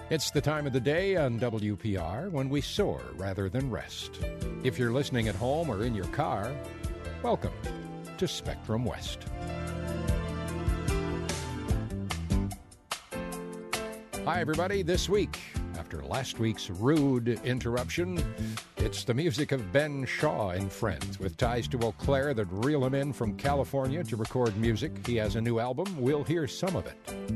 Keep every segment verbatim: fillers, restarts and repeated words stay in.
It's the time of the day on W P R when we soar rather than rest. If you're listening at home or in your car, welcome to Spectrum West. Hi, everybody. This week, after last week's rude interruption, it's the music of Ben Shaw and Friends with ties to Eau Claire that reel him in from California to record music. He has a new album. We'll hear some of it.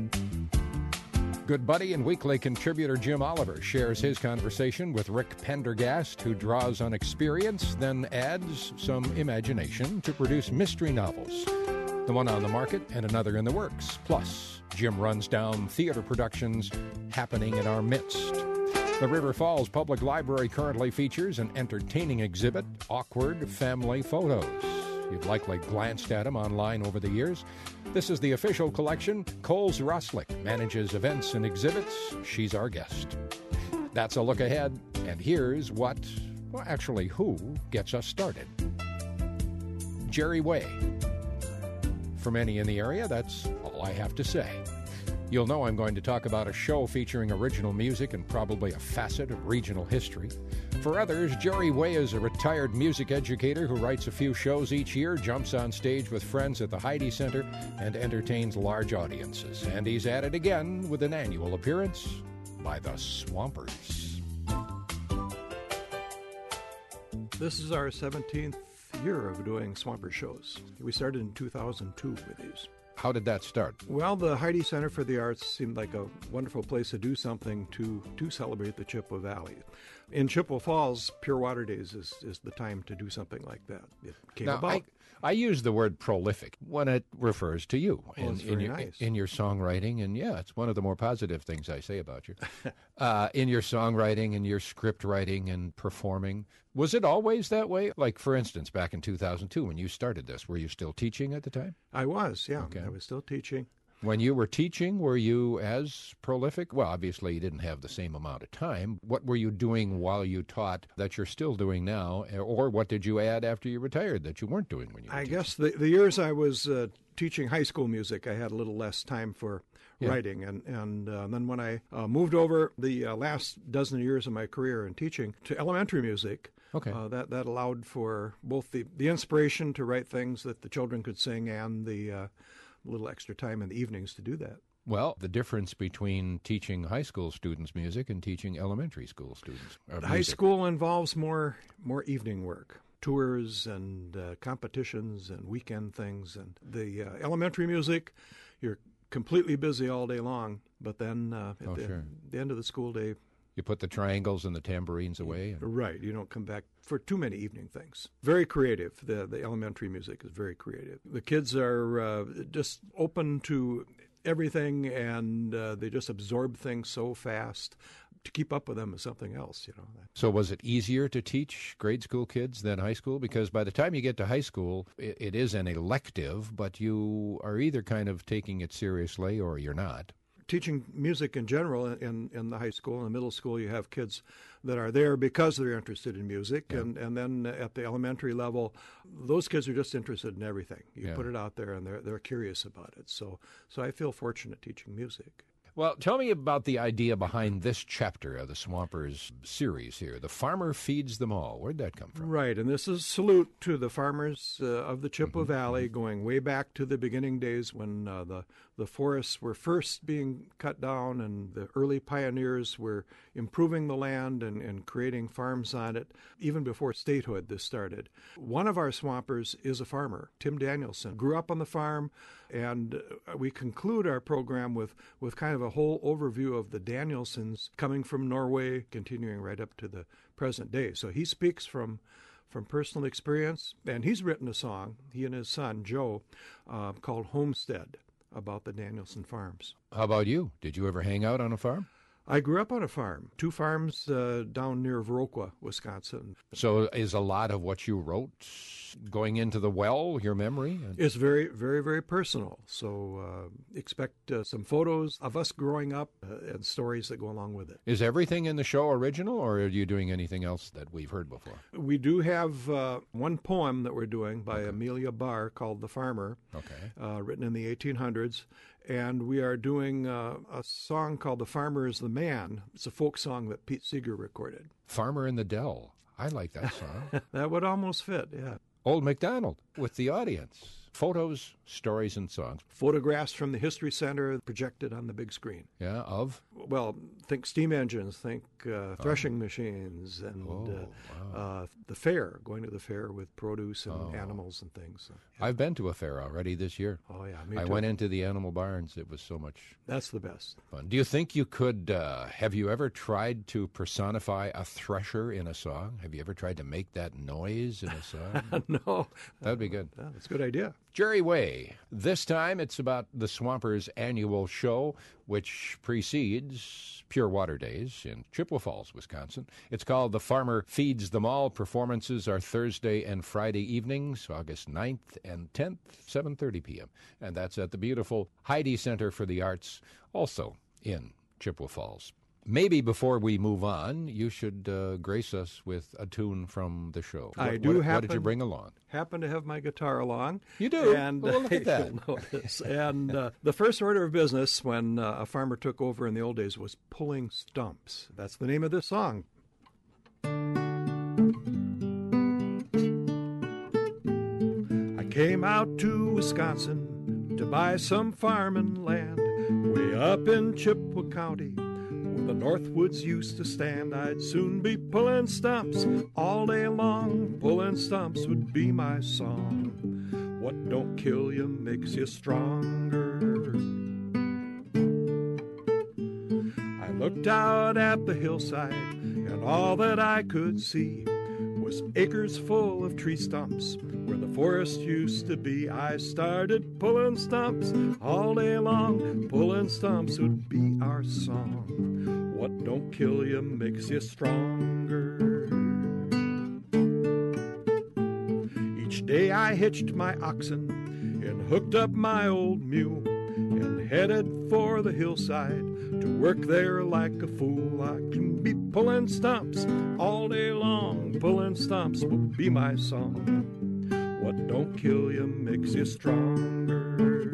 Good buddy and weekly contributor Jim Oliver shares his conversation with Rick Pendergast, who draws on experience, then adds some imagination to produce mystery novels. The one on the market and another in the works. Plus, Jim runs down theater productions happening in our midst. The River Falls Public Library currently features an entertaining exhibit, Awkward Family Photos. You've likely glanced at them online over the years. This is the official collection. Coles Roslick manages events and exhibits. She's our guest. That's a look ahead, and here's what, well, actually, who gets us started. Jerry Way. For many in the area, that's all I have to say. You'll know I'm going to talk about a show featuring original music and probably a facet of regional history. For others, Jerry Way is a retired music educator who writes a few shows each year, jumps on stage with friends at the Heidi Center, and entertains large audiences. And he's at it again with an annual appearance by the Swampers. This is our seventeenth year of doing Swamper shows. We started in two thousand two with these. How did that start? Well, the Heidi Center for the Arts seemed like a wonderful place to do something to, to celebrate the Chippewa Valley. In Chippewa Falls, Pure Water Days is, is the time to do something like that. It came now, about. I, I use the word prolific when it refers to you well, in, it's in, very your, nice. in your songwriting. And yeah, it's one of the more positive things I say about you. uh, in your songwriting and your script writing and performing. Was it always that way? Like, for instance, back in two thousand two when you started this, were you still teaching at the time? I was, yeah. Okay. I was still teaching. When you were teaching, were you as prolific? Well, obviously you didn't have the same amount of time. What were you doing while you taught that you're still doing now? Or what did you add after you retired that you weren't doing when you were I teaching? guess the, the years I was uh, teaching high school music, I had a little less time for Yeah. writing. And, and uh, then when I uh, moved over the uh, last dozen years of my career in teaching to elementary music, Okay. uh, that, that allowed for both the, the inspiration to write things that the children could sing and the uh, little extra time in the evenings to do that. Well, the difference between teaching high school students music and teaching elementary school students uh, High music. school involves more more evening work, tours and uh, competitions and weekend things. And the uh, elementary music, you're completely busy all day long, but then uh, at Oh, the, sure. the end of the school day, You put the triangles and the tambourines away. And... right, you don't come back for too many evening things. Very creative. The the elementary music is very creative. The kids are uh, just open to everything, and uh, they just absorb things so fast. To keep up with them is something else, you know. So was it easier to teach grade school kids than high school? Because by the time you get to high school, it, it is an elective, but you are either kind of taking it seriously or you're not. Teaching music in general in, in the high school and the middle school, you have kids that are there because they're interested in music. Yeah. And, and then at the elementary level, those kids are just interested in everything. You Yeah. put it out there and they're, they're curious about it. So, so I feel fortunate teaching music. Well, tell me about the idea behind this chapter of the Swampers series here. The farmer feeds them all. Where'd that come from? Right, and this is a salute to the farmers uh, of the Chippewa Mm-hmm. Valley, going way back to the beginning days when uh, the, the forests were first being cut down and the early pioneers were improving the land and, and creating farms on it. Even before statehood, this started. One of our Swampers is a farmer, Tim Danielson. Grew up on the farm, and uh, we conclude our program with, with kind of a whole overview of the Danielsons coming from Norway, continuing right up to the present day. So he speaks from from personal experience, and he's written a song, he and his son, Joe, uh, called Homestead, about the Danielson farms. How about you? Did you ever hang out on a farm? I grew up on a farm, two farms uh, down near Viroqua, Wisconsin. So is a lot of what you wrote going into the well, your memory? It's very, very, very personal. So uh, expect uh, some photos of us growing up uh, and stories that go along with it. Is everything in the show original, or are you doing anything else that we've heard before? We do have uh, one poem that we're doing by Okay. Amelia Barr called The Farmer, Okay. uh, written in the eighteen hundreds. and we are doing uh, a song called The Farmer is the Man. It's a folk song that Pete Seeger recorded. Farmer in the Dell. I like that song. That would almost fit, yeah. Old MacDonald with the audience. Photos, stories, and songs. Photographs from the History Center projected on the big screen. Yeah, of? Well, think steam engines, think uh, threshing oh. machines, and oh, uh, wow. uh, the fair, going to the fair with produce and oh. animals and things. So, yeah. I've been to a fair already this year. Oh, yeah, me I too. went into the animal barns. It was so much That's the best. fun. Do you think you could, uh, have you ever tried to personify a thresher in a song? Have you ever tried to make that noise in a song? No. That would be good. Yeah, that's a good idea. Jerry Way. This time it's about the Swampers' annual show, which precedes Pure Water Days in Chippewa Falls, Wisconsin. It's called The Farmer Feeds Them All. Performances are Thursday and Friday evenings, August ninth and tenth, seven thirty p.m. And that's at the beautiful Heidi Center for the Arts, also in Chippewa Falls. Maybe before we move on, you should uh, grace us with a tune from the show. I what, do what, happen, what did you bring along? Happen to have my guitar along. You do? And well, look at that. You'll notice. And uh, the first order of business when uh, a farmer took over in the old days was pulling stumps. That's the name of this song. I came out to Wisconsin to buy some farming land way up in Chippewa County, where the Northwoods used to stand. I'd soon be pulling stumps all day long. Pulling stumps would be my song. What don't kill you makes you stronger. I looked out at the hillside, and all that I could see was acres full of tree stumps where the forest used to be. I started pulling stumps all day long. Pulling stumps would be our song. What don't kill you makes you stronger. Each day I hitched my oxen and hooked up my old mule and headed for the hillside to work there like a fool. I can be pulling stumps all day long. Pulling stumps will be my song. What don't kill you makes you stronger.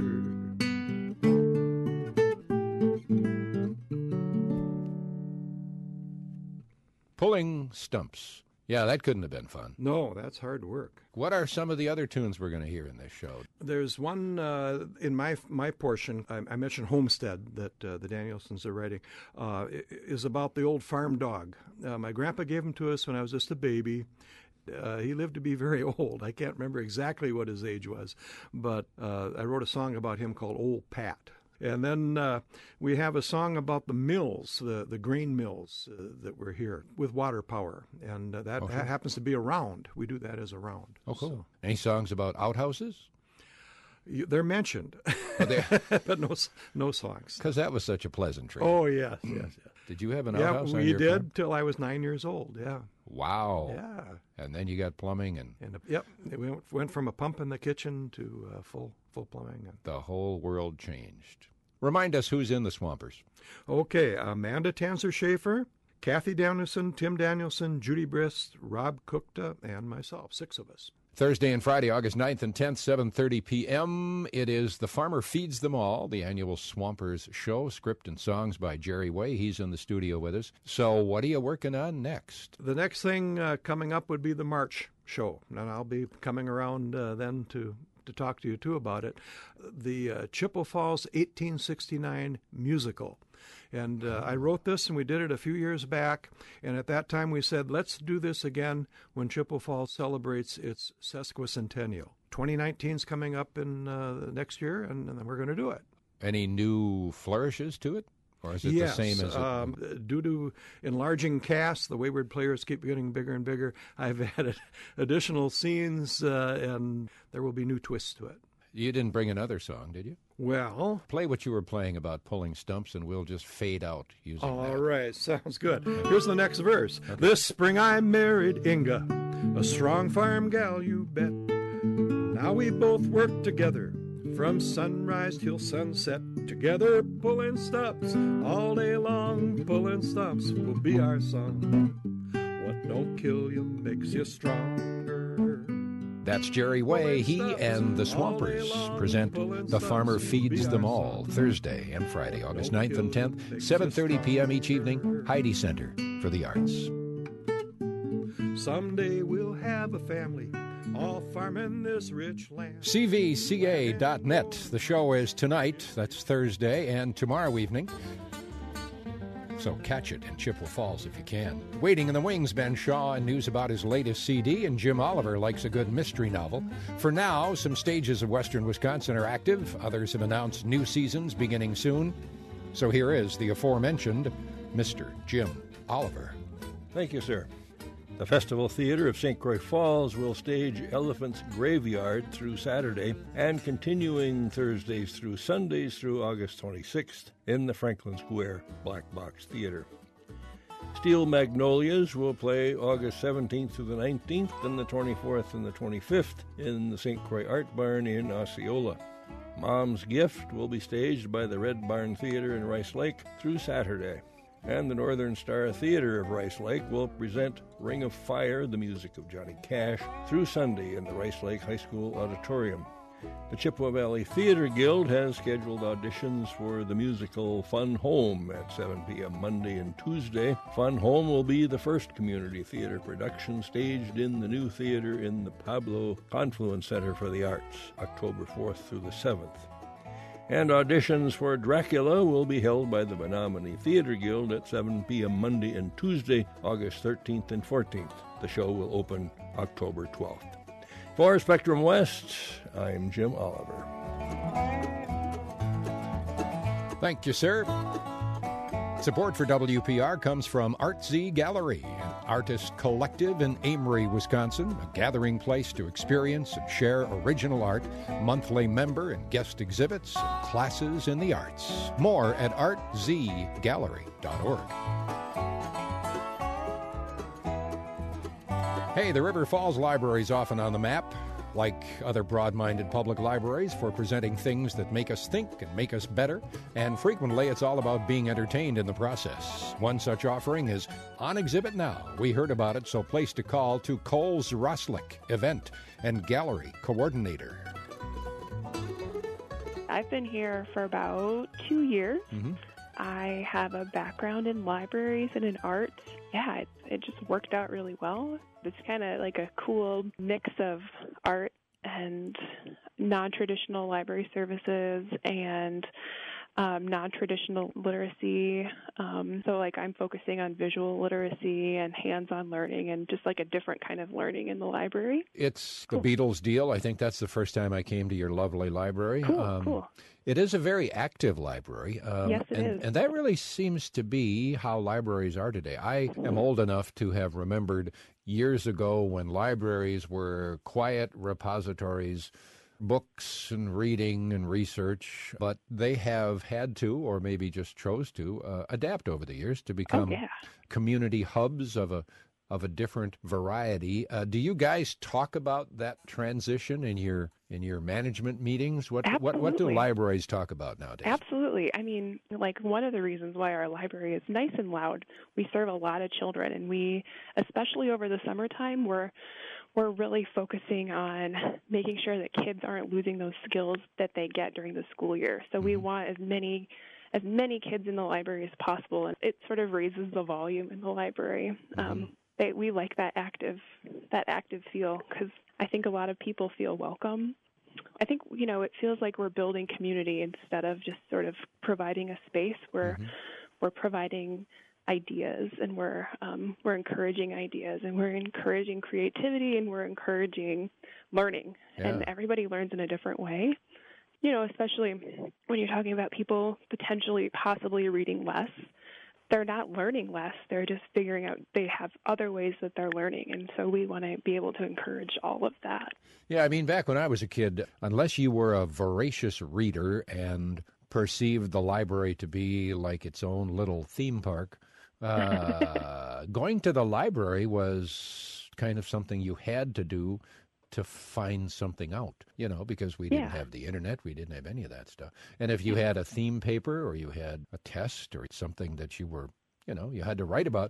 Pulling stumps. Yeah, that couldn't have been fun. No, that's hard work. What are some of the other tunes we're going to hear in this show? There's one uh, in my my portion. I, I mentioned Homestead that uh, the Danielsons are writing. Uh, is about the old farm dog. Uh, my grandpa gave him to us when I was just a baby. Uh, he lived to be very old. I can't remember exactly what his age was, but uh, I wrote a song about him called Old Pat. And then uh, we have a song about the mills, the, the grain mills uh, that were here with water power. And uh, that okay. ha- happens to be a round. We do that as a round. Oh, cool. So. Any songs about outhouses? You, they're mentioned, oh, they... but no no songs. Because that was such a pleasantry. Oh, yes, yes, yes. Did you have an yeah, outhouse on we your did farm? till I was nine years old, yeah. Wow. Yeah. And then you got plumbing and... and uh, yep, we went, went from a pump in the kitchen to uh, full full plumbing. And... the whole world changed. Remind us who's in the Swampers. Okay, Amanda Tanzer-Schaefer, Kathy Danielson, Tim Danielson, Judy Brist, Rob Kukta, and myself, six of us. Thursday and Friday, August ninth and tenth, seven thirty p.m. It is The Farmer Feeds Them All, the annual Swampers show, script and songs by Jerry Way. He's in the studio with us. So what are you working on next? The next thing uh, coming up would be the March show, and I'll be coming around uh, then to... to talk to you, too, about it. The uh, Chippewa Falls eighteen sixty-nine musical. And uh, I wrote this, and we did it a few years back. And at that time, we said, let's do this again when Chippewa Falls celebrates its sesquicentennial. twenty nineteen is coming up in uh, next year, and, and then we're going to do it. Any new flourishes to it? Or is it yes, the same as it? Um, due to enlarging cast, the Wayward Players keep getting bigger and bigger. I've added additional scenes, uh, and there will be new twists to it. You didn't bring another song, did you? Well... play what you were playing about pulling stumps, and we'll just fade out using all that. All right, sounds good. Here's the next verse. Okay. This spring I married Inga, a strong farm gal, you bet. Now we both work together from sunrise till sunset, together pulling stumps all day long. Pulling stumps will be our song. What don't kill you makes you stronger. That's Jerry Way. He and the Swampers present The Farmer Feeds Them All, Thursday and Friday, August ninth and tenth, seven thirty p.m. each evening, Heidi Center for the Arts. Someday we'll have a family, all farming this rich land. C V C A dot net. The show is tonight, that's Thursday, and tomorrow evening. So catch it in Chippewa Falls if you can. Waiting in the wings, Ben Shaw, and news about his latest C D, and Jim Oliver likes a good mystery novel. For now, some stages of western Wisconsin are active. Others have announced new seasons beginning soon. So here is the aforementioned Mister Jim Oliver. Thank you, sir. The Festival Theater of Saint Croix Falls will stage Elephant's Graveyard through Saturday and continuing Thursdays through Sundays through August twenty-sixth in the Franklin Square Black Box Theater. Steel Magnolias will play August seventeenth through the nineteenth and the twenty-fourth and the twenty-fifth in the Saint Croix Art Barn in Osceola. Mom's Gift will be staged by the Red Barn Theater in Rice Lake through Saturday. And the Northern Star Theater of Rice Lake will present Ring of Fire, the music of Johnny Cash, through Sunday in the Rice Lake High School Auditorium. The Chippewa Valley Theater Guild has scheduled auditions for the musical Fun Home at seven p.m. Monday and Tuesday. Fun Home will be the first community theater production staged in the new theater in the Pablo Confluence Center for the Arts, October fourth through the seventh. And auditions for Dracula will be held by the Menominee Theater Guild at seven p.m. Monday and Tuesday, August thirteenth and fourteenth. The show will open October twelfth. For Spectrum West, I'm Jim Oliver. Thank you, sir. Support for W P R comes from ArtZ Gallery, an artist collective in Amory, Wisconsin, a gathering place to experience and share original art, monthly member and guest exhibits, and classes in the arts. More at art z gallery dot org. Hey, the River Falls Library is often on the map, like other broad-minded public libraries, for presenting things that make us think and make us better, and frequently it's all about being entertained in the process. One such offering is on exhibit now. We heard about it, so place to call to Coles Roslick, event and gallery coordinator. I've been here for about two years. Mm-hmm. I have a background in libraries and in arts. Yeah, it, it just worked out really well. It's kind of like a cool mix of art and non-traditional library services and um, non-traditional literacy. Um, so, like, I'm focusing on visual literacy and hands-on learning and just, like, a different kind of learning in the library. It's cool. The Beatles deal. I think that's the first time I came to your lovely library. Cool, um, cool. It is a very active library. Um, yes, it and, is. And that really seems to be how libraries are today. I am old enough to have remembered years ago when libraries were quiet repositories, books and reading and research, but they have had to, or maybe just chose to, uh, adapt over the years to become oh, yeah. community hubs of a of a different variety. Uh, do you guys talk about that transition in your in your management meetings? What Absolutely. what what do libraries talk about nowadays? Absolutely. I mean, like, one of the reasons why our library is nice and loud, we serve a lot of children, and we, especially over the summertime, we're we're really focusing on making sure that kids aren't losing those skills that they get during the school year. So mm-hmm. we want as many as many kids in the library as possible, and it sort of raises the volume in the library. Mm-hmm. Um, they, we like that active that active feel because I think a lot of people feel welcome. I think, you know, it feels like we're building community instead of just sort of providing a space where mm-hmm. we're providing ideas and we're um, we're encouraging ideas and we're encouraging creativity and we're encouraging learning. Yeah. And everybody learns in a different way. You know, especially when you're talking about people potentially possibly reading less. They're not learning less. They're just figuring out they have other ways that they're learning. And so we want to be able to encourage all of that. Yeah, I mean, back when I was a kid, unless you were a voracious reader and perceived the library to be like its own little theme park, uh, going to the library was kind of something you had to do to find something out, you know, because we didn't yeah. have the internet, we didn't have any of that stuff. And if you had a theme paper or you had a test or something that you were, you know, you had to write about,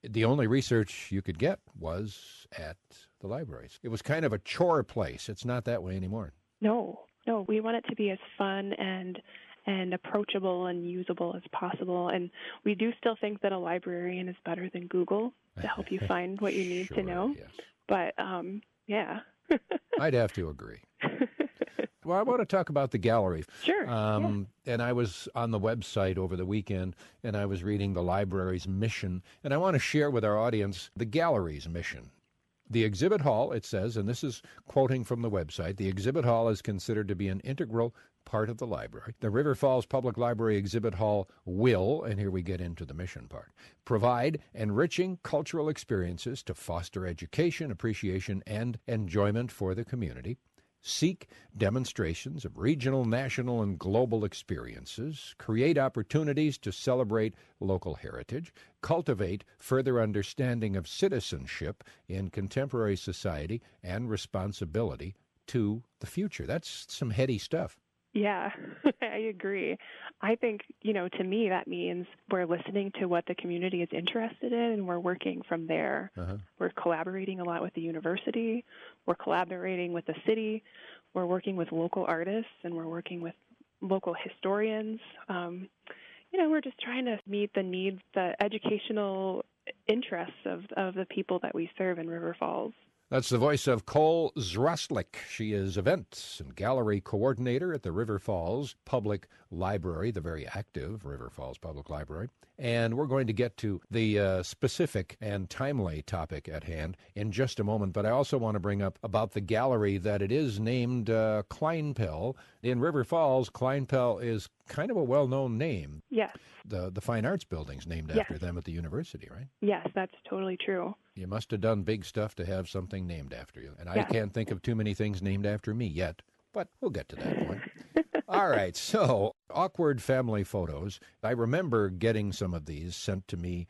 The only research you could get was at the libraries. It was kind of a chore place. It's not that way anymore. No, no, we want it to be as fun and and approachable and usable as possible. And we do still think that a librarian is better than Google to help you find what you need Sure, to know. yes. But, um, yeah. I'd have to agree. Well, I want to talk about the gallery. Sure. Um, yeah. And I was on the website over the weekend, and I was reading the library's mission, and I want to share with our audience the gallery's mission. The exhibit hall, it says, and this is quoting from the website, the exhibit hall is considered to be an integral part of the library. The River Falls Public Library Exhibit Hall will, and here we get into the mission part, provide enriching cultural experiences to foster education, appreciation, and enjoyment for the community, seek demonstrations of regional, national, and global experiences, create opportunities to celebrate local heritage, cultivate further understanding of citizenship in contemporary society, and responsibility to the future. That's some heady stuff. Yeah, I agree. I think, you know, to me, that means we're listening to what the community is interested in, and we're working from there. Uh-huh. We're collaborating a lot with the university. We're collaborating with the city. We're working with local artists, and we're working with local historians. Um, you know, we're just trying to meet the needs, the educational interests of, of the people that we serve in River Falls. That's the voice of Cole Zroslik. She is events and gallery coordinator at the River Falls Public Library, the very active River Falls Public Library. And we're going to get to the uh, specific and timely topic at hand in just a moment. But I also want to bring up about the gallery that it is named uh, Kleinpel. In River Falls, Kleinpel is kind of a well-known name. Yes. The the Fine Arts Building's named yes. after them at the university, right? Yes, that's totally true. You must have done big stuff to have something named after you. And I yes. can't think of too many things named after me yet, but we'll get to that point. All right, so awkward family photos. I remember getting some of these sent to me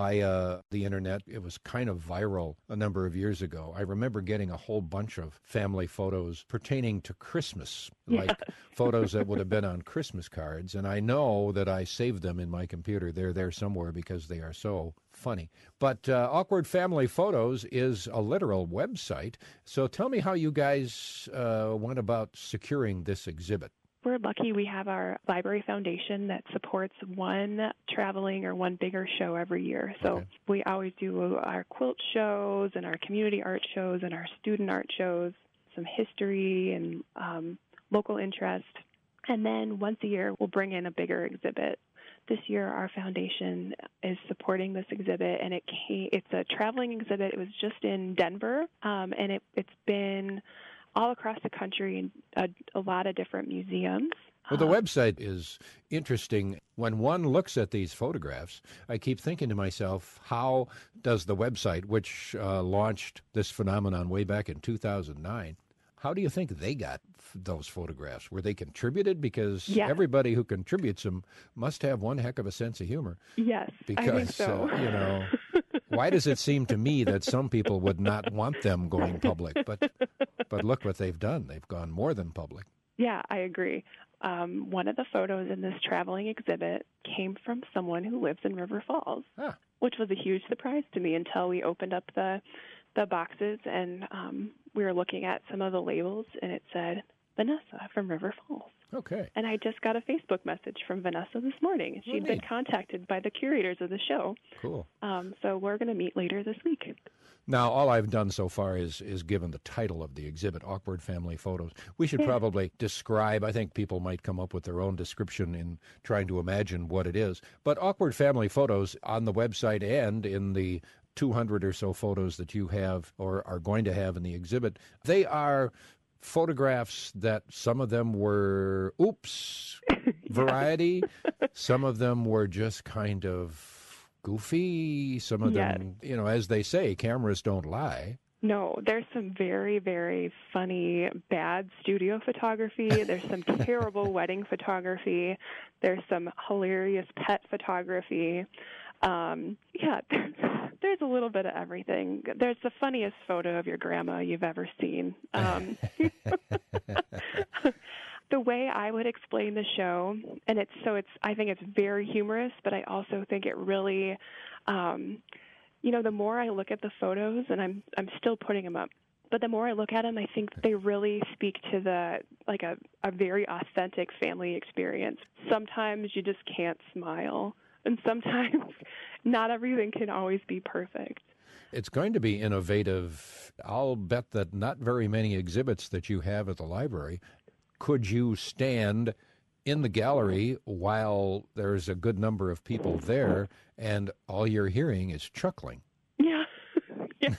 via the internet. It was kind of viral a number of years ago. I remember getting a whole bunch of family photos pertaining to Christmas, like yes. photos that would have been on Christmas cards. And I know that I saved them in my computer. They're there somewhere because they are so funny. But uh, Awkward Family Photos is a literal website. So tell me how you guys uh, went about securing this exhibit. We're lucky we have our library foundation that supports one traveling or one bigger show every year. So okay. we always do our quilt shows and our community art shows and our student art shows, some history and um, local interest. And then once a year, we'll bring in a bigger exhibit. This year, our foundation is supporting this exhibit, and it came, it's a traveling exhibit. It was just in Denver, um, and it, it's been all across the country in a, a lot of different museums. Well, the website is interesting. When one looks at these photographs, I keep thinking to myself, how does the website, which uh, launched this phenomenon way back in two thousand nine, how do you think they got f- those photographs? Were they contributed? Because yes. everybody who contributes them must have one heck of a sense of humor. Yes, because, I think so. uh, you know, why does it seem to me that some people would not want them going public? But but look what they've done. They've gone more than public. Yeah, I agree. Um, one of the photos in this traveling exhibit came from someone who lives in River Falls, ah. which was a huge surprise to me until we opened up the the boxes and um, we were looking at some of the labels, and it said Vanessa from River Falls. Okay. And I just got a Facebook message from Vanessa this morning, and she'd oh, been contacted by the curators of the show. Cool. Um, so we're going to meet later this week. Now, all I've done so far is is given the title of the exhibit, Awkward Family Photos. We should yeah. probably describe, I think people might come up with their own description in trying to imagine what it is. But Awkward Family Photos on the website and in the two hundred or so photos that you have or are going to have in the exhibit, they are photographs that some of them were oops variety, some of them were just kind of goofy, some of yes. them, you know, as they say, cameras don't lie. No, there's some very, very funny, bad studio photography. There's some terrible wedding photography. There's some hilarious pet photography. Um, yeah, there's, there's a little bit of everything. There's the funniest photo of your grandma you've ever seen. Um, the way I would explain the show, and it's so it's I think it's very humorous, but I also think it really um, you know, the more I look at the photos, and I'm I'm still putting them up, but the more I look at them, I think they really speak to the, like a, a very authentic family experience. Sometimes you just can't smile, and sometimes not everything can always be perfect. It's going to be innovative. I'll bet that not very many exhibits that you have at the library could you stand in the gallery while there's a good number of people there and all you're hearing is chuckling. Yeah, yes.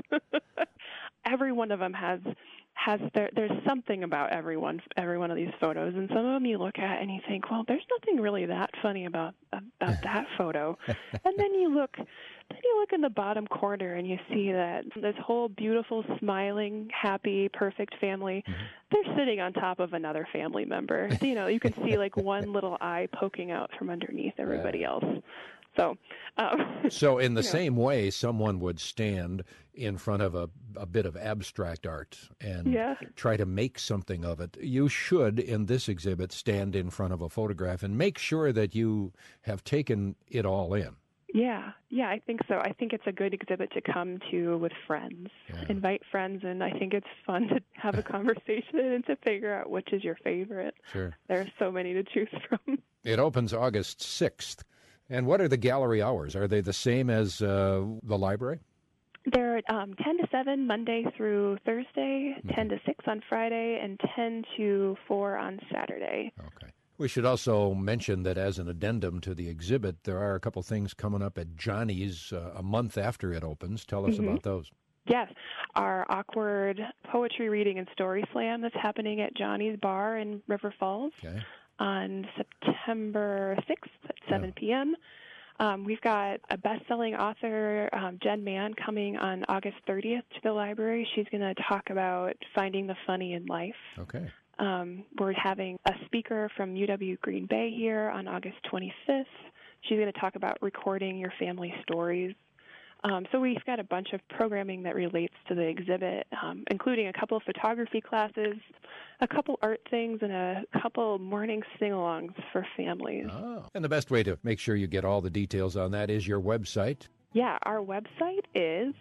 Every one of them has has there, there's something about everyone, every one of these photos, and some of them you look at and you think, well, there's nothing really that funny about about that photo, and then you look, then you look in the bottom corner and you see that this whole beautiful, smiling, happy, perfect family, mm-hmm. they're sitting on top of another family member. You know, you can see like one little eye poking out from underneath everybody else. So, um, so in the you know. same way, someone would stand in front of a, a bit of abstract art and yeah. try to make something of it. You should, in this exhibit, stand in front of a photograph and make sure that you have taken it all in. Yeah, yeah, I think so. I think it's a good exhibit to come to with friends. Yeah. Invite friends, and I think it's fun to have a conversation and to figure out which is your favorite. Sure. There are so many to choose from. It opens August sixth. And what are the gallery hours? Are they the same as uh, the library? They're um, ten to seven Monday through Thursday, mm-hmm. ten to six on Friday, and ten to four on Saturday. Okay. We should also mention that as an addendum to the exhibit, there are a couple things coming up at Johnny's uh, a month after it opens. Tell us mm-hmm. about those. Yes, our awkward poetry reading and story slam that's happening at Johnny's Bar in River Falls. Okay. On September sixth at seven p.m. Um, we've got a best-selling author, um, Jen Mann, coming on August thirtieth to the library. She's going to talk about finding the funny in life. Okay. Um, we're having a speaker from U W Green Bay here on August twenty-fifth. She's going to talk about recording your family stories. Um, so we've got a bunch of programming that relates to the exhibit, um, including a couple of photography classes, a couple art things, and a couple morning sing-alongs for families. Oh. And the best way to make sure you get all the details on that is your website. Yeah, our website is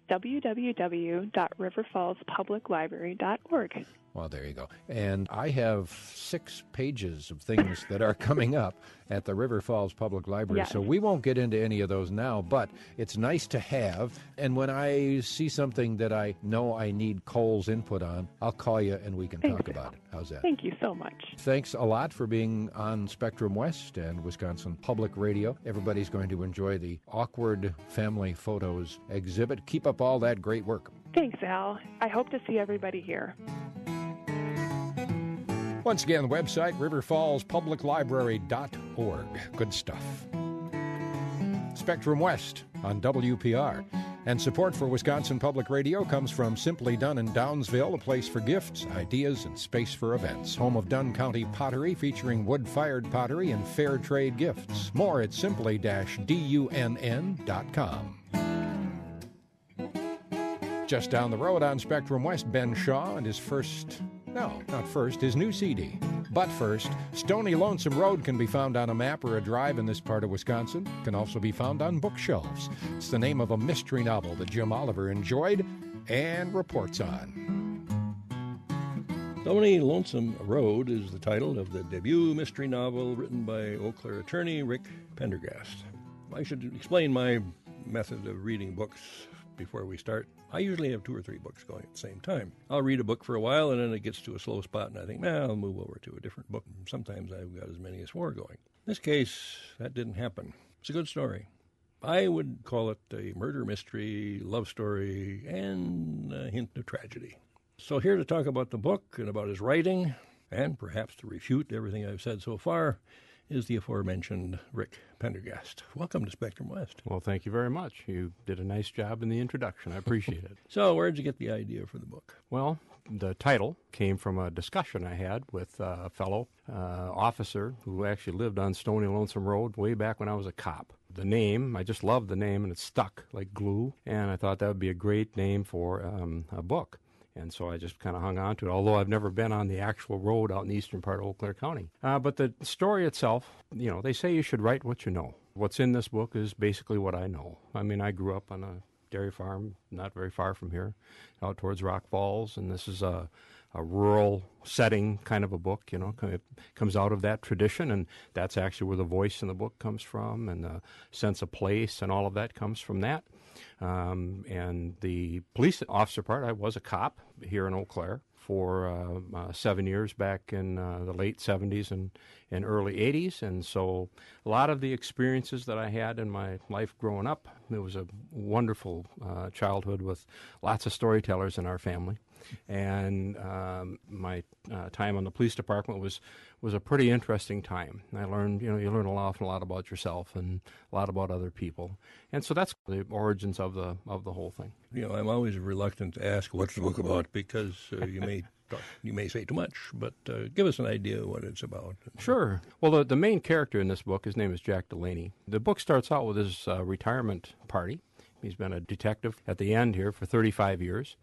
w w w dot river falls public library dot org. Well, there you go. And I have six pages of things that are coming up at the River Falls Public Library. Yes. So we won't get into any of those now, but it's nice to have. And when I see something that I know I need Cole's input on, I'll call you and we can Thanks. talk about it. How's that? Thank you so much. Thanks a lot for being on Spectrum West and Wisconsin Public Radio. Everybody's going to enjoy the Awkward Family Photos exhibit. Keep up all that great work. Thanks, Al. I hope to see everybody here. Once again, the website, river falls public library dot org. Good stuff. Spectrum West on W P R. And support for Wisconsin Public Radio comes from Simply Done in Downsville, a place for gifts, ideas, and space for events. Home of Dunn County Pottery, featuring wood-fired pottery and fair trade gifts. More at simply dunn dot com. Just down the road on Spectrum West, Ben Shaw and his first... No, not first, his new C D. But first, Stony Lonesome Road can be found on a map or a drive in this part of Wisconsin. It can also be found on bookshelves. It's the name of a mystery novel that Jim Oliver enjoyed and reports on. Stony Lonesome Road is the title of the debut mystery novel written by Eau Claire attorney Rick Pendergast. I should explain my method of reading books before we start. I usually have two or three books going at the same time. I'll read a book for a while, and then it gets to a slow spot, and I think, nah, I'll move over to a different book. Sometimes I've got as many as four going. In this case, that didn't happen. It's a good story. I would call it a murder mystery, love story, and a hint of tragedy. So here to talk about the book and about his writing, and perhaps to refute everything I've said so far, is the aforementioned Rick Pendergast. Welcome to Spectrum West. Well, thank you very much. You did a nice job in the introduction. I appreciate it. So where did you get the idea for the book? Well, the title came from a discussion I had with a fellow uh, officer who actually lived on Stony Lonesome Road way back when I was a cop. The name, I just loved the name, and it stuck like glue, and I thought that would be a great name for um, a book. And so I just kind of hung on to it, although I've never been on the actual road out in the eastern part of Eau Claire County. Uh, but the story itself, you know, they say you should write what you know. What's in this book is basically what I know. I mean, I grew up on a dairy farm not very far from here, out towards Rock Falls, and this is a, a rural setting kind of a book, you know. It comes out of that tradition, and that's actually where the voice in the book comes from, and the sense of place and all of that comes from that. Um, and the police officer part, I was a cop here in Eau Claire for uh, uh, seven years back in uh, the late seventies and, and early eighties. And so a lot of the experiences that I had in my life growing up, it was a wonderful uh, childhood with lots of storytellers in our family. And um, my uh, time on the police department was, was a pretty interesting time. I learned, you know, you learn a lot, a lot about yourself and a lot about other people. And so that's the origins of the of the whole thing. You know, I'm always reluctant to ask what's the book about because uh, you may talk, you may say too much, but uh, give us an idea of what it's about. Sure. Well, the, the main character in this book, his name is Jack Delaney. The book starts out with his uh, retirement party. He's been a detective at the end here for thirty-five years.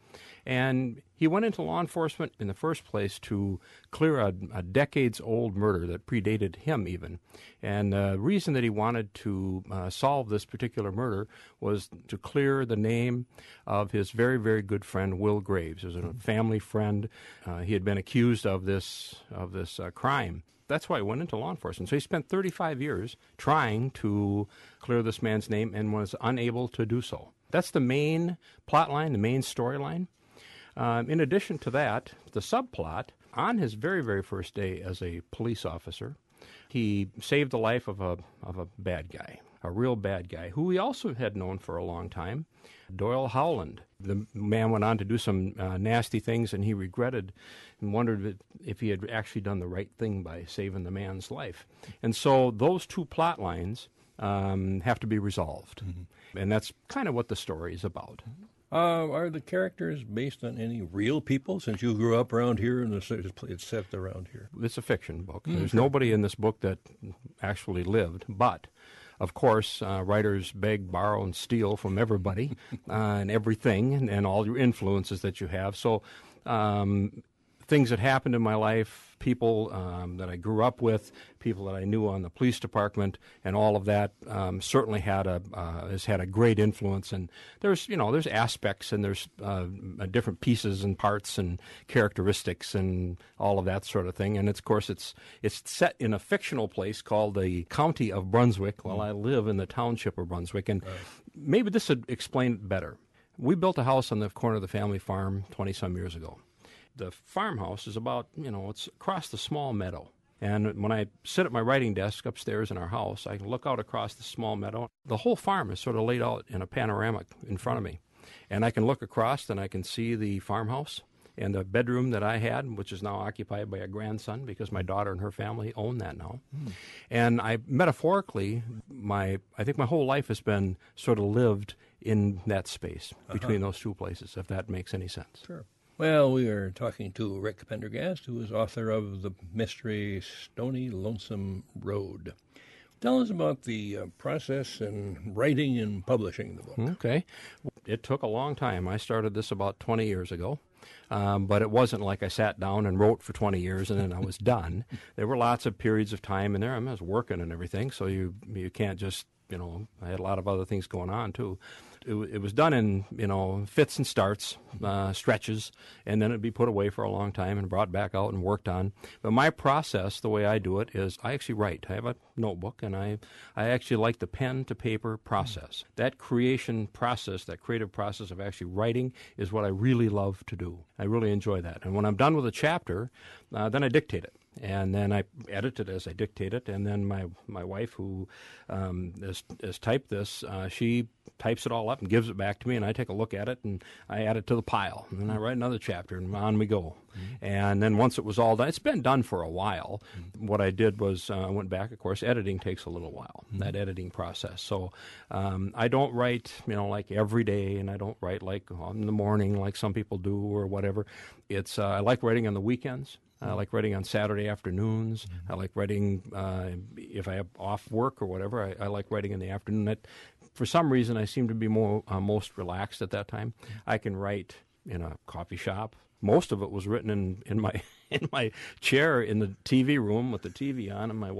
And he went into law enforcement in the first place to clear a, a decades-old murder that predated him even. And the reason that he wanted to uh, solve this particular murder was to clear the name of his very, very good friend, Will Graves. He was a family friend. Uh, he had been accused of this, of this uh, crime. That's why he went into law enforcement. So he spent thirty-five years trying to clear this man's name and was unable to do so. That's the main plot line, the main storyline. Um, in addition to that, the subplot, on his very, very first day as a police officer, he saved the life of a of a bad guy, a real bad guy, who he also had known for a long time, Doyle Howland. The man went on to do some uh, nasty things, and he regretted and wondered if he had actually done the right thing by saving the man's life. And so those two plot lines um, have to be resolved. Mm-hmm. And that's kind of what the story is about. Uh, are the characters based on any real people, since you grew up around here and it's set around here? It's a fiction book. Mm-hmm. There's nobody in this book that actually lived, but of course, uh, writers beg, borrow, and steal from everybody uh, and everything and, and all your influences that you have. So um, things that happened in my life, people um, that I grew up with, people that I knew on the police department, and all of that um, certainly had a uh, has had a great influence. And there's you know there's aspects and there's uh, different pieces and parts and characteristics and all of that sort of thing. And it's, of course, it's it's set in a fictional place called the County of Brunswick. While I live in the township of Brunswick, and maybe this would explain it better. We built a house on the corner of the family farm twenty some years ago. The farmhouse is about, you know, it's across the small meadow. And when I sit at my writing desk upstairs in our house, I can look out across the small meadow. The whole farm is sort of laid out in a panoramic in front of me. And I can look across and I can see the farmhouse and the bedroom that I had, which is now occupied by a grandson because my daughter and her family own that now. Mm. And I, metaphorically, my I think my whole life has been sort of lived in that space uh-huh. between those two places, if that makes any sense. Sure. Well, we are talking to Rick Pendergast, who is author of the mystery Stony Lonesome Road. Tell us about the uh, process in writing and publishing the book. Okay. It took a long time. I started this about twenty years ago, um, but it wasn't like I sat down and wrote for twenty years and then I was done. There were lots of periods of time in there. I, mean, I was working and everything, so you you can't just, you know, I had a lot of other things going on, too. It, it was done in, you know, fits and starts, uh, stretches, and then it'd be put away for a long time and brought back out and worked on. But my process, the way I do it, is I actually write. I have a notebook, and I, I actually like the pen-to-paper process. Mm. That creation process, that creative process of actually writing is what I really love to do. I really enjoy that. And when I'm done with a chapter, uh, then I dictate it. And then I edit it as I dictate it, and then my, my wife, who um, has, has typed this, uh, she types it all up and gives it back to me, and I take a look at it, and I add it to the pile. And then I write another chapter, and on we go. Mm-hmm. And then once it was all done, it's been done for a while. Mm-hmm. What I did was uh, I went back, of course, editing takes a little while, mm-hmm. that editing process. So um, I don't write, you know, like every day, and I don't write like in the morning like some people do or whatever. It's uh, I like writing on the weekends. I like writing on Saturday afternoons. Mm-hmm. I like writing, uh, if I have off work or whatever, I, I like writing in the afternoon. That, for some reason, I seem to be more uh, most relaxed at that time. Mm-hmm. I can write in a coffee shop. Most of it was written in, in my in my chair in the T V room with the T V on, and my wife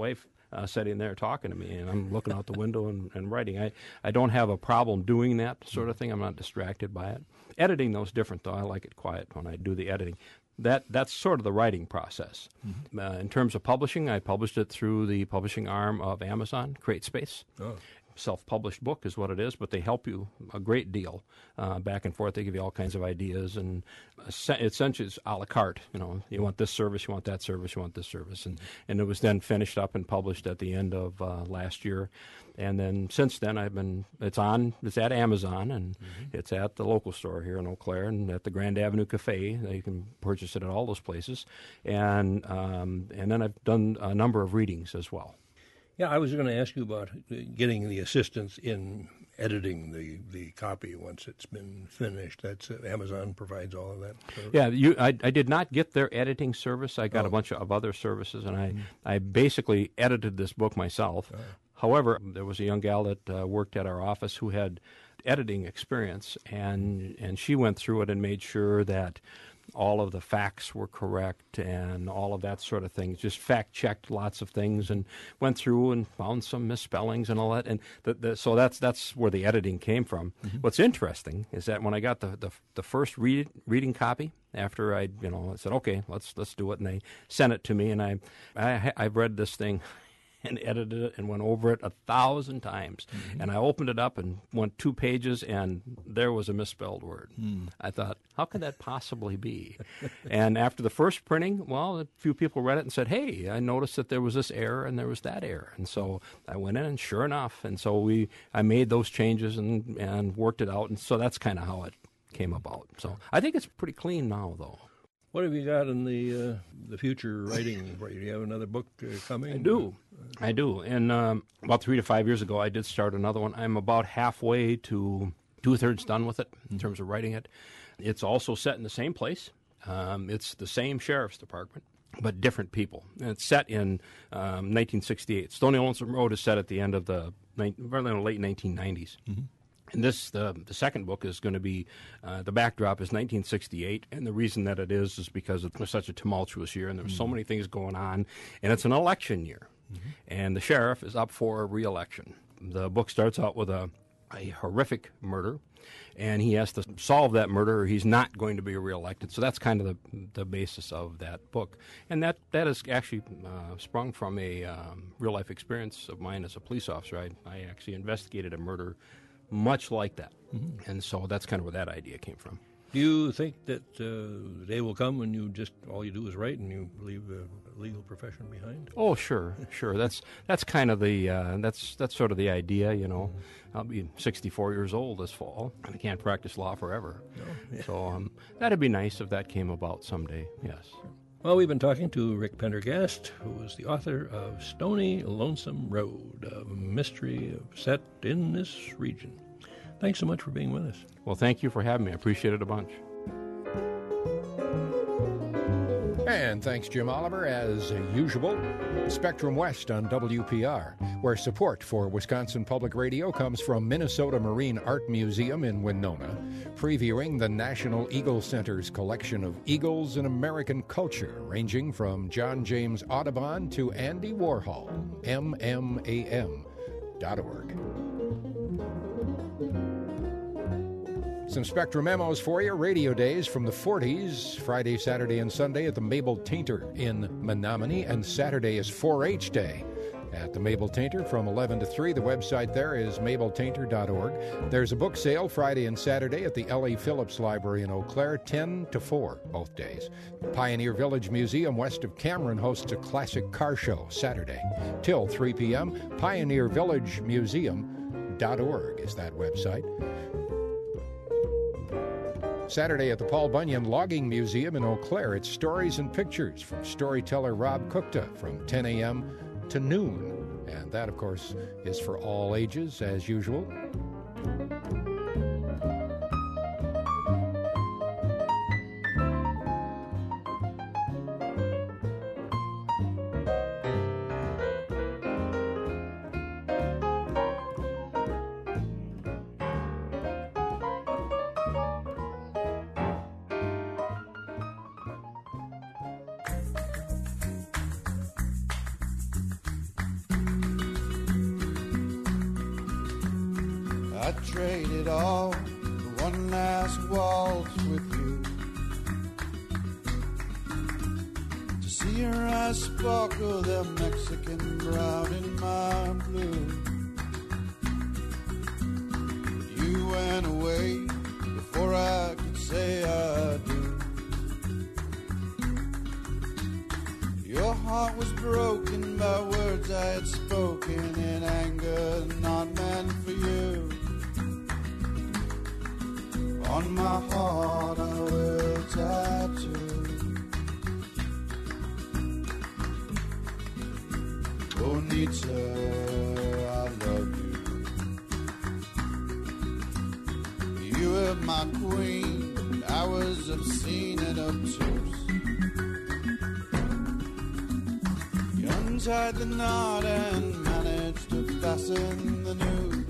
uh, sitting there talking to me, and I'm looking out the window and, and writing. I, I don't have a problem doing that sort of thing. I'm not distracted by it. Editing, though, is different, though. I like it quiet when I do the editing. That That's sort of the writing process. Mm-hmm. Uh, in terms of publishing, I published it through the publishing arm of Amazon, CreateSpace. Oh. Self-published book is what it is, but they help you a great deal uh, back and forth. They give you all kinds of ideas, and essentially it's a la carte. You know, you want this service, you want that service, you want this service, and and it was then finished up and published at the end of uh, last year. And then since then, I've been it's on it's at Amazon, and mm-hmm. it's at the local store here in Eau Claire, and at the Grand Avenue Cafe. You can purchase it at all those places, and um, and then I've done a number of readings as well. Yeah, I was going to ask you about getting the assistance in editing the, the copy once it's been finished. That's uh, Amazon provides all of that service? Yeah, you, I, I did not get their editing service. I got oh. a bunch of, of other services, and I, mm. I basically edited this book myself. Oh. However, there was a young gal that uh, worked at our office who had editing experience, and and she went through it and made sure that all of the facts were correct and all of that sort of thing. Just fact-checked lots of things and went through and found some misspellings and all that. And the, the, so that's that's where the editing came from. Mm-hmm. What's interesting is that when I got the, the, the first read, reading copy, after I you know I said, okay, let's let's do it, and they sent it to me, and I, I I've read this thing and edited it and went over it a thousand times. Mm-hmm. And I opened it up and went two pages, and there was a misspelled word. Mm. I thought, how could that possibly be? And after the first printing, well, a few people read it and said, hey, I noticed that there was this error and there was that error. And so I went in, and sure enough, and so we I made those changes and, and worked it out. And so that's kind of how it came about. So I think it's pretty clean now, though. What have you got in the uh, the future writing? Do you have another book uh, coming? I do. I do. And um, about three to five years ago, I did start another one. I'm about halfway to two-thirds done with it in terms of writing it. It's also set in the same place. Um, it's the same sheriff's department, but different people. And it's set in um, nineteen sixty-eight. Stony Lonesome Road is set at the end of the ni- late nineteen nineties. Mm-hmm. And this, the the second book is going to be, uh, the backdrop is nineteen sixty-eight, and the reason that it is is because it was such a tumultuous year, and there were mm-hmm. so many things going on, and it's an election year, mm-hmm. and the sheriff is up for re-election. The book starts out with a, a horrific murder, and he has to solve that murder, or he's not going to be reelected. So that's kind of the the basis of that book, and that that is actually uh, sprung from a um, real-life experience of mine as a police officer. I, I actually investigated a murder much like that. Mm-hmm. And so that's kind of where that idea came from. Do you think that uh, the day will come when you just, all you do is write and you leave the legal profession behind? Oh, sure, sure. That's that's kind of the, uh, that's that's sort of the idea, you know. Mm-hmm. I'll be sixty-four years old this fall, and I can't practice law forever. No. Yeah. So um, that'd be nice if that came about someday, yes. Well, we've been talking to Rick Pendergast, who is the author of Stony Lonesome Road, a mystery set in this region. Thanks so much for being with us. Well, thank you for having me. I appreciate it a bunch. And thanks, Jim Oliver, as usual. Spectrum West on W P R, where support for Wisconsin Public Radio comes from Minnesota Marine Art Museum in Winona, previewing the National Eagle Center's collection of eagles in American culture, ranging from John James Audubon to Andy Warhol, M M A M dot org. Some Spectrum memos for you. Radio days from the forties, Friday, Saturday, and Sunday at the Mabel Tainter in Menominee, and Saturday is four H Day at the Mabel Tainter from eleven to three. The website there is mabel tainter dot org. There's a book sale Friday and Saturday at the L A Phillips Library in Eau Claire, ten to four both days. Pioneer Village Museum west of Cameron hosts a classic car show Saturday till three p.m. pioneer village museum dot org is that website. Saturday at the Paul Bunyan Logging Museum in Eau Claire, it's stories and pictures from storyteller Rob Kukta from ten a.m. to noon. And that, of course, is for all ages, as usual. I'd trade it all for one last waltz with you. To see your eyes sparkle, their Mexican brown in my blue. You went away before I could say I do. Your heart was broken by words I had spoken in anger, not meant for you. On my heart I will tattoo. Bonita, I love you. You were my queen, and I was obscene and obtuse. You untied the knot and managed to fasten the noose.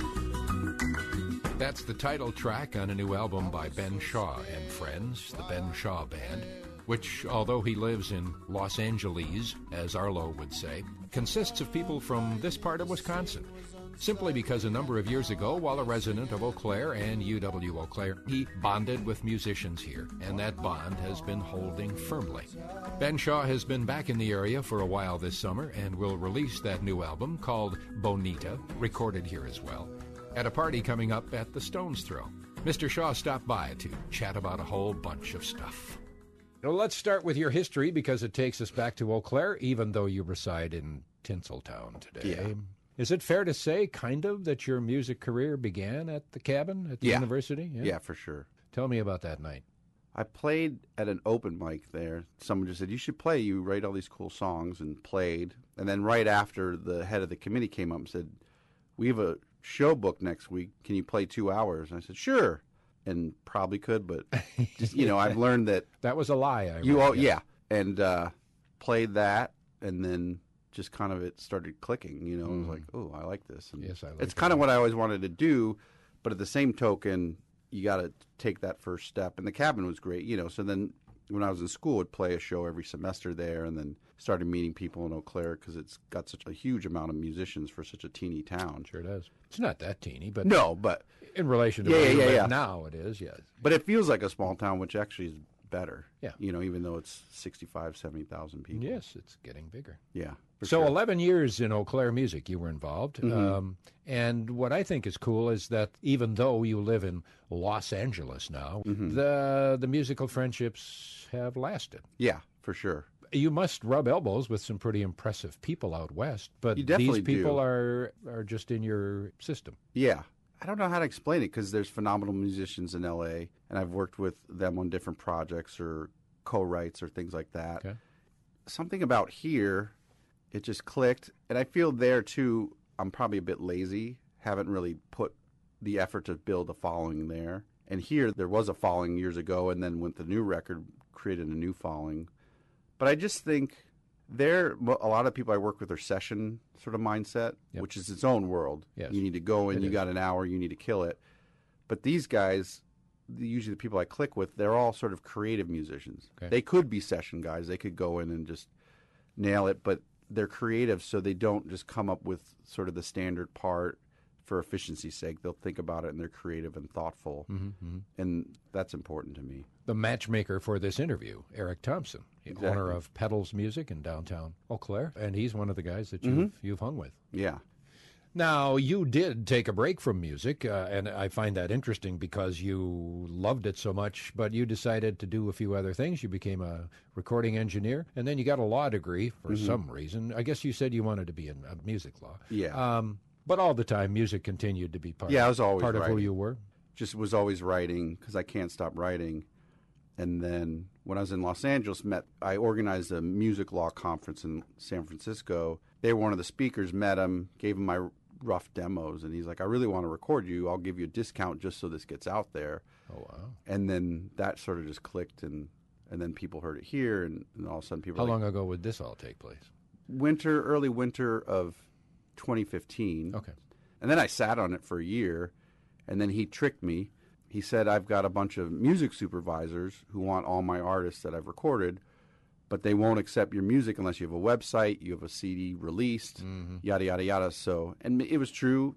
That's the title track on a new album by Ben Shaw and Friends, the Ben Shaw Band, which, although he lives in Los Angeles, as Arlo would say, consists of people from this part of Wisconsin, simply because a number of years ago, while a resident of Eau Claire and U W Eau Claire, he bonded with musicians here, and that bond has been holding firmly. Ben Shaw has been back in the area for a while this summer and will release that new album called Bonita, recorded here as well, at a party coming up at the Stone's Throw. Mister Shaw stopped by to chat about a whole bunch of stuff. Well, let's start with your history because it takes us back to Eau Claire, even though you reside in Tinseltown today. Yeah. Is it fair to say, kind of, that your music career began at the cabin at the Yeah. university? Yeah, for sure. Tell me about that night. I played at an open mic there. Someone just said, you should play. You write all these cool songs, and played. And then right after, the head of the committee came up and said, we have a show booked next week. Can you play two hours? And I said, sure. And probably could, but just, you know, I've learned that That was a lie. I you read, all, yes. yeah. And uh, played that, and then just kind of it started clicking, you know. I was like, oh, I like this. And Yes, I like it's that. kind of what I always wanted to do, but at the same token, you got to take that first step. And the cabin was great, you know. So then when I was in school, I'd play a show every semester there, and then started meeting people in Eau Claire because it's got such a huge amount of musicians for such a teeny town. Sure does. It's not that teeny, but No, but in relation to Yeah, where yeah, you yeah, live yeah. now, it is, yes. but it feels like a small town, which actually is better. Yeah. You know, even though it's sixty-five, seventy thousand people. Yes, it's getting bigger. Yeah. for So sure. eleven years in Eau Claire music, you were involved. Mhm. Um, and what I think is cool is that even though you live in Los Angeles now, Mhm. the the musical friendships have lasted. Yeah, for sure. You must rub elbows with some pretty impressive people out west, but You definitely these people do. are are just in your system. Yeah. I don't know how to explain it because there's phenomenal musicians in L A, and I've worked with them on different projects or co-writes or things like that. Okay. Something about here, it just clicked. And I feel there, too, I'm probably a bit lazy, haven't really put the effort to build a following there. And here, there was a following years ago, and then with the new record, created a new following. But I just think there, a lot of people I work with are session sort of mindset, Yep. which is its own world. Yes. You need to go in, It you is. got an hour, you need to kill it. But these guys, usually the people I click with, they're all sort of creative musicians. Okay. They could be session guys. They could go in and just nail it, but they're creative, so they don't just come up with sort of the standard part for efficiency's sake. They'll think about it, and they're creative and thoughtful, Mm-hmm. and that's important to me. The matchmaker for this interview, Eric Thompson, the Exactly. owner of Pedals Music in downtown Eau Claire, and he's one of the guys that you've, Mm-hmm. you've hung with. Yeah. Now, you did take a break from music, uh, and I find that interesting because you loved it so much, but you decided to do a few other things. You became a recording engineer, and then you got a law degree for Mm-hmm. some reason. I guess you said you wanted to be in uh, music law. Yeah. Um, but all the time, music continued to be part, Yeah, of, I was always part of who writing. you were. Just was always writing because I can't stop writing. And then when I was in Los Angeles, met I organized a music law conference in San Francisco. They were one of the speakers, met him, gave him my rough demos, and he's like, I really want to record you. I'll give you a discount just so this gets out there. Oh, wow. And then that sort of just clicked, and, and then people heard it here, and, and all of a sudden people How were like, long ago would this all take place? winter, early winter of twenty fifteen. Okay. And then I sat on it for a year, and then he tricked me. He said, I've got a bunch of music supervisors who want all my artists that I've recorded, but they won't accept your music unless you have a website, you have a C D released, Mm-hmm. yada, yada, yada. So, and it was true.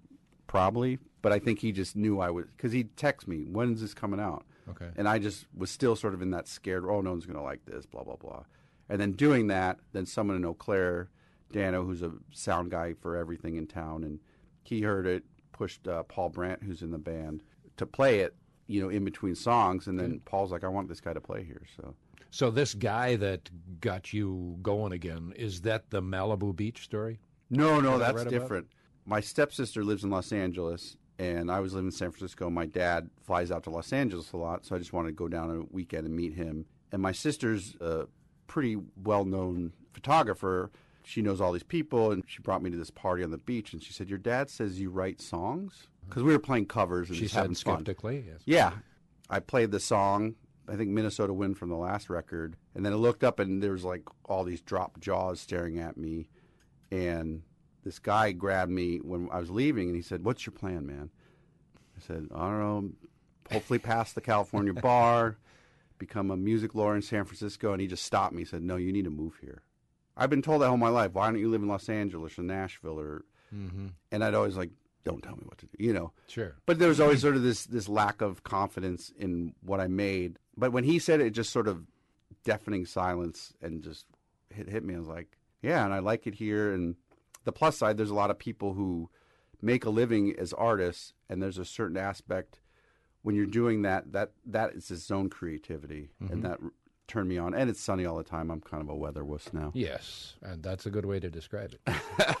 probably. But I think he just knew I was, because he'd text me, when's this coming out? Okay. And I just was still sort of in that scared, oh, no one's going to like this, blah, blah, blah. And then doing that, then someone in Eau Claire, Dano, who's a sound guy for everything in town, and he heard it, pushed uh, Paul Brandt, who's in the band, to play it, you know, in between songs. And then okay. Paul's like, I want this guy to play here. So so this guy that got you going again, is that the Malibu Beach story? No, no, that that's different. My stepsister lives in Los Angeles, and I was living in San Francisco. My dad flies out to Los Angeles a lot, so I just wanted to go down on a weekend and meet him. And my sister's a pretty well-known photographer. She knows all these people, and she brought me to this party on the beach, and she said, your dad says you write songs? Because we were playing covers and she just said having fun. Skeptically, yes. Yeah. I played the song, I think Minnesota Wind from the last record, and then I looked up, and there was like all these dropped jaws staring at me, and this guy grabbed me when I was leaving, and he said, what's your plan, man? I said, I don't know, hopefully pass the California bar, become a music lawyer in San Francisco. And he just stopped me. He said, no, you need to move here. I've been told that all my life, why don't you live in Los Angeles or Nashville? or mm-hmm. And I'd always like, don't tell me what to do, you know. Sure. But there was always sort of this, this lack of confidence in what I made. But when he said it, it just sort of deafening silence and just hit, hit me. I was like, yeah, and I like it here. And the plus side, there's a lot of people who make a living as artists, and there's a certain aspect when you're doing that, that that is its own creativity, mm-hmm. and that r- turned me on. And it's sunny all the time. I'm kind of a weather wuss now. Yes, and that's a good way to describe it.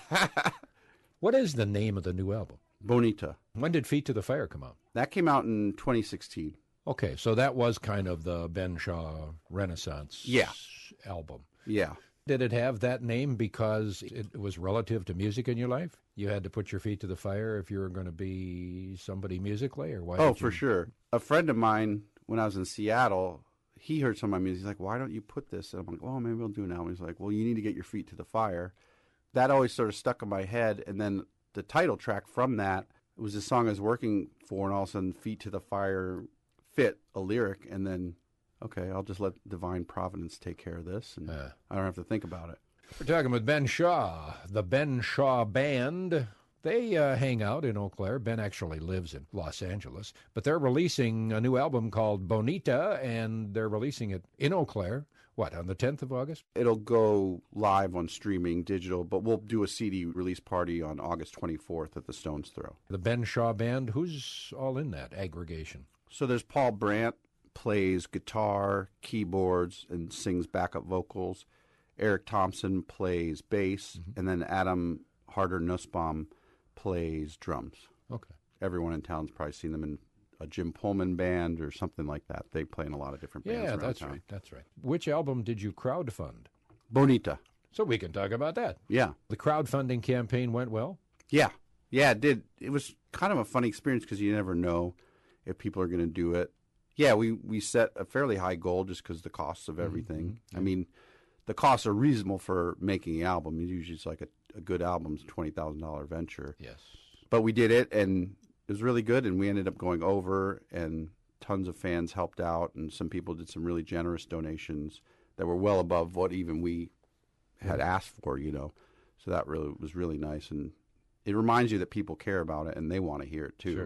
What is the name of the new album? Bonita. When did Feet to the Fire come out? That came out in twenty sixteen. Okay, so that was kind of the Ben Shaw Renaissance yeah. album. Yeah. Did it have that name because it was relative to music in your life? You had to put your feet to the fire if you were going to be somebody musically, or why? Oh, did you... for sure. A friend of mine, when I was in Seattle, he heard some of my music. He's like, why don't you put this? And I'm like, well, maybe I'll do it now. He's like, well, you need to get your feet to the fire. That always sort of stuck in my head. And then the title track from that, it was a song I was working for, and all of a sudden, Feet to the Fire fit a lyric, and then, okay, I'll just let Divine Providence take care of this, and uh, I don't have to think about it. We're talking with Ben Shaw, the Ben Shaw Band. They uh, hang out in Eau Claire. Ben actually lives in Los Angeles, but they're releasing a new album called Bonita, and they're releasing it in Eau Claire, what, on the tenth of August? It'll go live on streaming, digital, but we'll do a C D release party on August twenty-fourth at the Stones Throw. The Ben Shaw Band, who's all in that aggregation? So there's Paul Brandt, plays guitar, keyboards, and sings backup vocals. Eric Thompson plays bass, mm-hmm. and then Adam Harder Nussbaum plays drums. Okay. Everyone in town's probably seen them in a Jim Pullman band or something like that. They play in a lot of different bands yeah, around that's town. right. That's right. Which album did you crowdfund? Bonita. So we can talk about that. Yeah. The crowdfunding campaign went well? Yeah. Yeah, it did. It was kind of a funny experience because you never know if people are going to do it. Yeah, we, we set a fairly high goal just because the costs of everything. Mm-hmm. I mean, the costs are reasonable for making an album. Usually it's like a, a good album's a twenty thousand dollars venture. Yes. But we did it, and it was really good, and we ended up going over, and tons of fans helped out, and some people did some really generous donations that were well above what even we had mm-hmm. asked for, you know. So that really was really nice, and it reminds you that people care about it, and they want to hear it, too. Sure.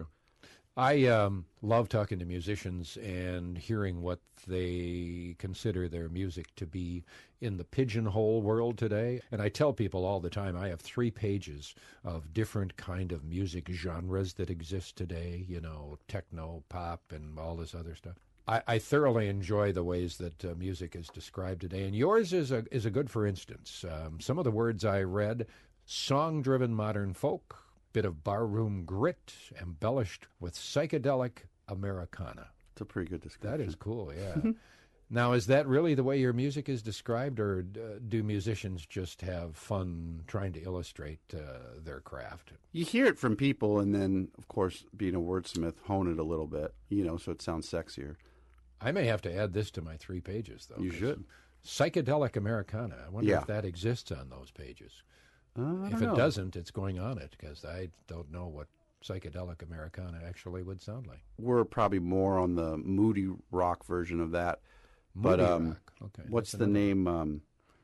I um, love talking to musicians and hearing what they consider their music to be in the pigeonhole world today. And I tell people all the time, I have three pages of different kind of music genres that exist today, you know, techno, pop, and all this other stuff. I, I thoroughly enjoy the ways that uh, music is described today. And yours is a, is a good for instance. Um, some of the words I read, song-driven modern folk, bit of barroom grit, embellished with psychedelic Americana. It's a pretty good description. That is cool, yeah. Now, is that really the way your music is described, or uh, do musicians just have fun trying to illustrate uh, their craft? You hear it from people, and then, of course, being a wordsmith, hone it a little bit, you know, so it sounds sexier. I may have to add this to my three pages, though. You should. Psychedelic Americana. I wonder yeah. if that exists on those pages. Uh, if it know. doesn't, it's going on it, because I don't know what psychedelic Americana actually would sound like. We're probably more on the moody rock version of that. Moody but um, rock. Okay. What's That's the another. name? Um,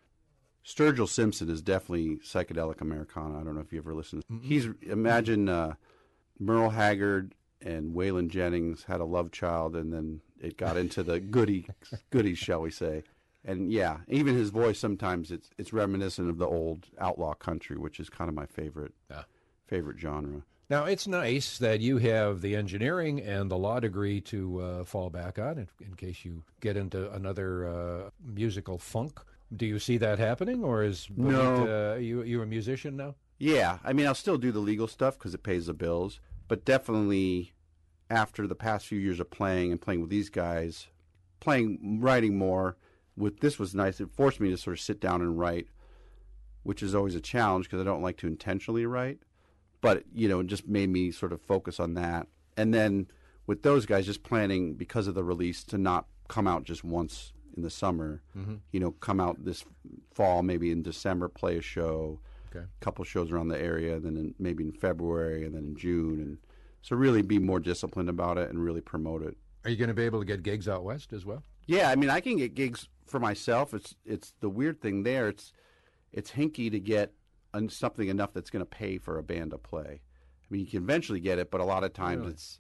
Sturgill Simpson is definitely psychedelic Americana. I don't know if you ever listened. Mm-hmm. He's imagine uh, Merle Haggard and Waylon Jennings had a love child, and then it got into the goody goodies, shall we say. And yeah, even his voice sometimes it's it's reminiscent of the old outlaw country, which is kind of my favorite Yeah. favorite genre. Now, it's nice that you have the engineering and the law degree to uh, fall back on in, in case you get into another uh, musical funk. Do you see that happening, or is No. uh, you you a musician now? Yeah, I mean, I'll still do the legal stuff because it pays the bills, but definitely after the past few years of playing and playing with these guys, playing, writing more, with this was nice. It forced me to sort of sit down and write, which is always a challenge because I don't like to intentionally write. But, you know, it just made me sort of focus on that. And then with those guys, just planning, because of the release, to not come out just once in the summer. Mm-hmm. You know, come out this fall, maybe in December, play a show, Okay. a couple shows around the area, and then in, maybe in February, and then in June. And so really be more disciplined about it and really promote it. Are you going to be able to get gigs out west as well? Yeah, I mean, I can get gigs for myself. It's it's the weird thing there. It's it's hinky to get un- something enough that's going to pay for a band to play. I mean, you can eventually get it, but a lot of times Really? it's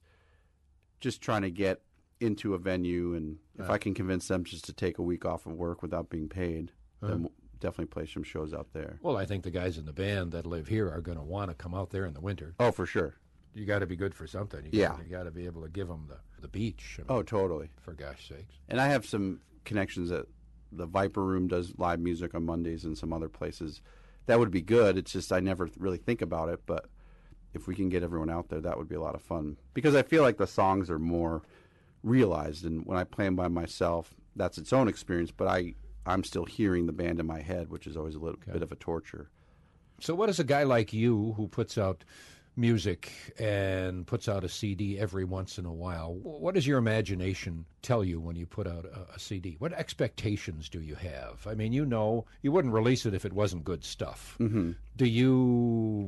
just trying to get into a venue, and if Yeah. I can convince them just to take a week off of work without being paid, Uh-huh. then we'll definitely play some shows out there. Well, I think the guys in the band that live here are going to want to come out there in the winter. Oh, for sure. You got to be good for something. You Yeah. Gotta, you got to be able to give them the, the beach. I mean, Oh, totally. for gosh sakes. And I have some connections at the Viper Room does live music on Mondays and some other places. That would be good. It's just I never really think about it, but if we can get everyone out there, that would be a lot of fun. Because I feel like the songs are more realized, and when I play them by myself, that's its own experience, but I, I'm still hearing the band in my head, which is always a little Okay. bit of a torture. So what does a guy like you who puts out music and puts out a C D every once in a while, what does your imagination tell you when you put out a, a C D? What expectations do you have? I mean, you know, you wouldn't release it if it wasn't good stuff. Mm-hmm. Do you,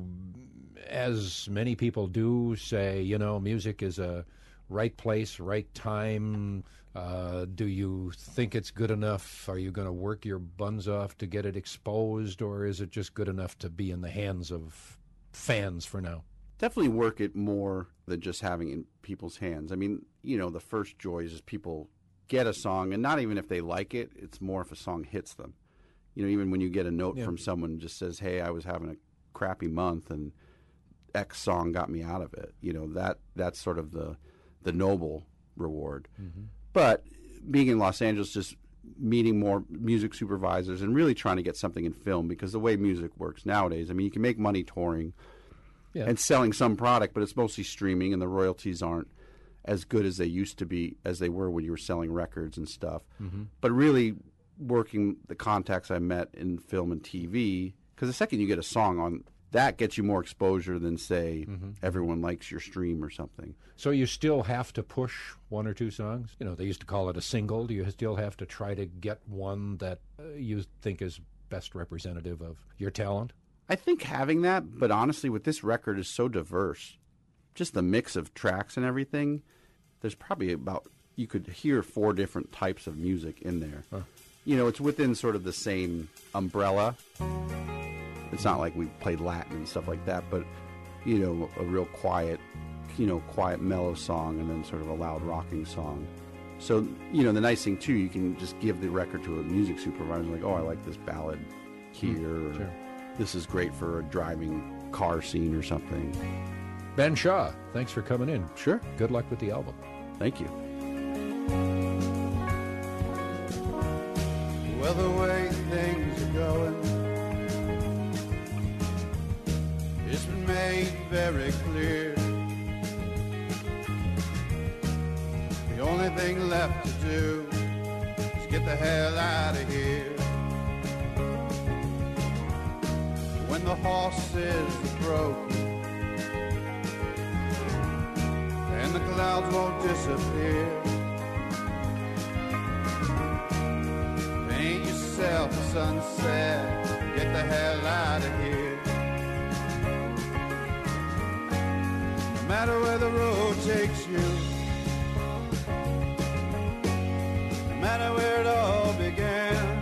as many people do, say, you know, music is a right place, right time? Uh, do you think it's good enough? Are you going to work your buns off to get it exposed, or is it just good enough to be in the hands of fans for now? Definitely work it more than just having it in people's hands. I mean, you know, the first joy is just people get a song, and not even if they like it, it's more if a song hits them. You know, even when you get a note Yeah. from someone that just says, hey, I was having a crappy month and X song got me out of it. You know, that that's sort of the the noble reward. Mm-hmm. But being in Los Angeles, just meeting more music supervisors and really trying to get something in film, because the way music works nowadays, I mean, you can make money touring Yeah. and selling some product, but it's mostly streaming, and the royalties aren't as good as they used to be, as they were when you were selling records and stuff. Mm-hmm. But really working the contacts I met in film and T V, because the second you get a song on, that gets you more exposure than, say, Mm-hmm. everyone likes your stream or something. So you still have to push one or two songs? You know, they used to call it a single. Do you still have to try to get one that uh, you think is best representative of your talent? I think having that, but honestly, with this record is so diverse, just the mix of tracks and everything, there's probably about, you could hear four different types of music in there. Huh. You know, it's within sort of the same umbrella. It's not like we played Latin and stuff like that, but, you know, a real quiet, you know, quiet mellow song and then sort of a loud rocking song. So, you know, the nice thing, too, you can just give the record to a music supervisor, like, oh, I like this ballad here, or sure. this is great for a driving car scene or something. Ben Shaw, thanks for coming in. Sure. Good luck with the album. Thank you. Well, the way things are going, it's been made very clear. The only thing left to do is get the hell out of here. When the horses are broken and the clouds won't disappear, paint yourself a sunset, get the hell out of here. No matter where the road takes you, no matter where it all began,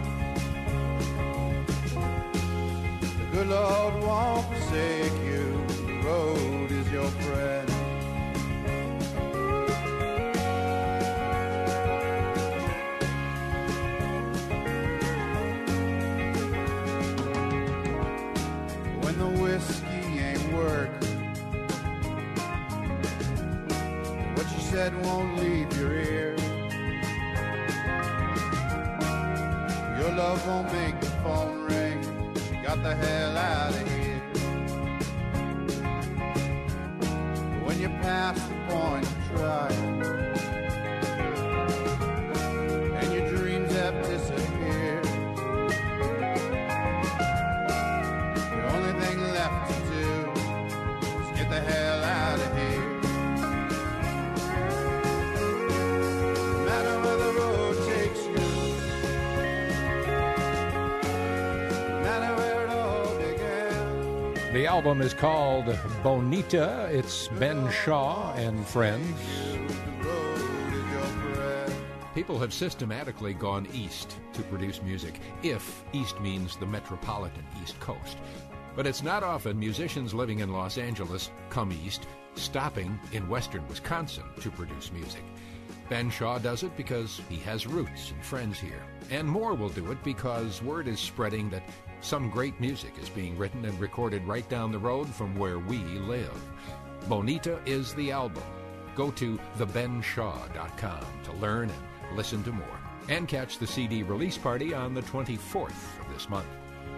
the good Lord won't forsake you, the road is your friend. said won't leave your ear. Your love won't make the phone ring. Got the hell out of here. When you pass the point of trying, and your dreams have disappeared, the only thing left to do is get the hell out of here. No matter where the road takes you, no matter where it all began. The album is called Bonita. It's Ben Shaw and Friends. The road is your friend. People have systematically gone east to produce music, if east means the metropolitan East Coast. But it's not often musicians living in Los Angeles come east, stopping in western Wisconsin to produce music. Ben Shaw does it because he has roots and friends here. And more will do it because word is spreading that some great music is being written and recorded right down the road from where we live. Bonita is the album. Go to the ben shaw dot com to learn and listen to more. And catch the C D release party on the twenty-fourth of this month.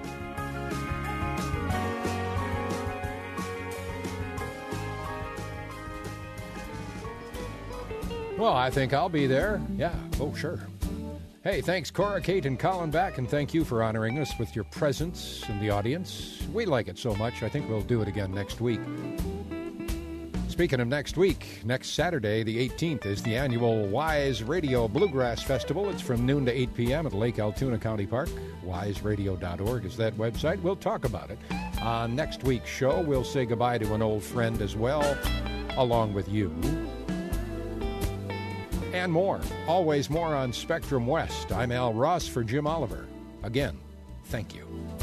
Well, I think I'll be there. Yeah, oh, sure. Hey, thanks, Cora, Kate, and Colin back, and thank you for honoring us with your presence in the audience. We like it so much, I think we'll do it again next week. Speaking of next week, next Saturday, the eighteenth, is the annual Wise Radio Bluegrass Festival. It's from noon to eight p.m. at Lake Altoona County Park. wise radio dot org is that website. We'll talk about it. On next week's show, we'll say goodbye to an old friend as well, along with you. And more. Always more on Spectrum West. I'm Al Ross for Jim Oliver. Again, thank you.